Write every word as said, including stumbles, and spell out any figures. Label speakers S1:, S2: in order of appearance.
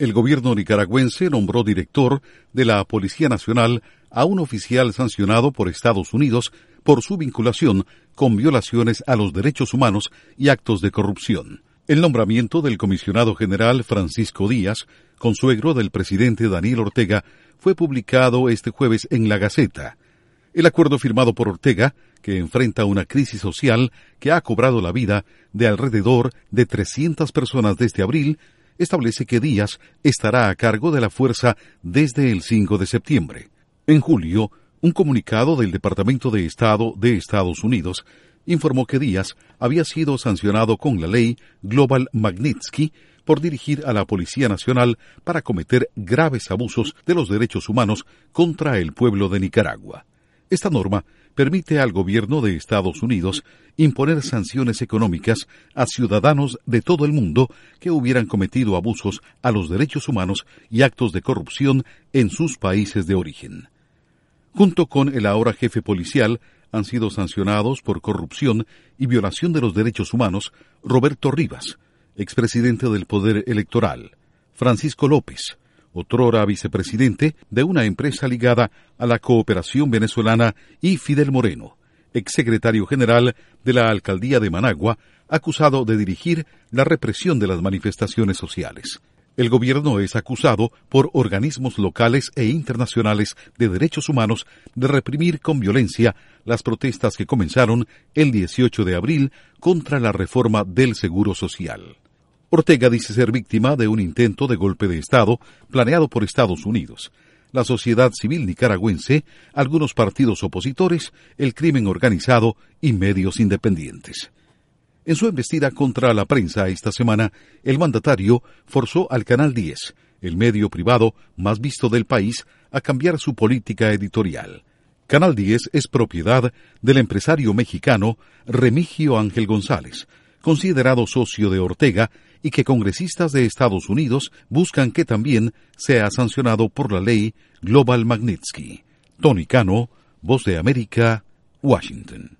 S1: El gobierno nicaragüense nombró director de la Policía Nacional a un oficial sancionado por Estados Unidos por su vinculación con violaciones a los derechos humanos y actos de corrupción. El nombramiento del comisionado general Francisco Díaz, consuegro del presidente Daniel Ortega, fue publicado este jueves en La Gaceta. El acuerdo firmado por Ortega, que enfrenta una crisis social que ha cobrado la vida de alrededor de trescientas personas desde abril, establece que Díaz estará a cargo de la fuerza desde el cinco de septiembre. En julio, un comunicado del Departamento de Estado de Estados Unidos informó que Díaz había sido sancionado con la ley Global Magnitsky por dirigir a la Policía Nacional para cometer graves abusos de los derechos humanos contra el pueblo de Nicaragua. Esta norma permite al gobierno de Estados Unidos imponer sanciones económicas a ciudadanos de todo el mundo que hubieran cometido abusos a los derechos humanos y actos de corrupción en sus países de origen. Junto con el ahora jefe policial, han sido sancionados por corrupción y violación de los derechos humanos Roberto Rivas, expresidente del Poder Electoral, Francisco López, otrora vicepresidente de una empresa ligada a la cooperación venezolana, y Fidel Moreno, exsecretario general de la Alcaldía de Managua, acusado de dirigir la represión de las manifestaciones sociales. El gobierno es acusado por organismos locales e internacionales de derechos humanos de reprimir con violencia las protestas que comenzaron el dieciocho de abril contra la reforma del Seguro Social. Ortega dice ser víctima de un intento de golpe de Estado planeado por Estados Unidos, la sociedad civil nicaragüense, algunos partidos opositores, el crimen organizado y medios independientes. En su embestida contra la prensa esta semana, el mandatario forzó al Canal diez, el medio privado más visto del país, a cambiar su política editorial. Canal diez es propiedad del empresario mexicano Remigio Ángel González, considerado socio de Ortega, y que congresistas de Estados Unidos buscan que también sea sancionado por la ley Global Magnitsky. Tony Cano, Voz de América, Washington.